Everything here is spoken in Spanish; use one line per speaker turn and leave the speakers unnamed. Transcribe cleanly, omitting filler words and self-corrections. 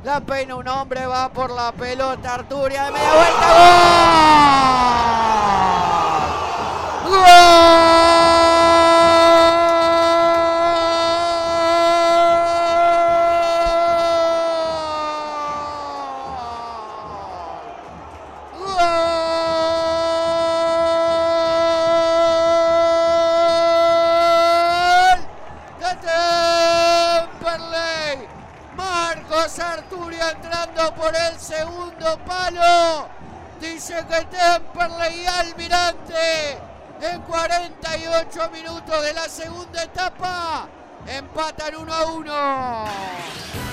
La peina un hombre, va por la pelota Arturia de media vuelta. ¡Gol! Arturia entrando por el segundo palo. Dice que Temperley y Almirante en 48 minutos de la segunda etapa empatan 1-1.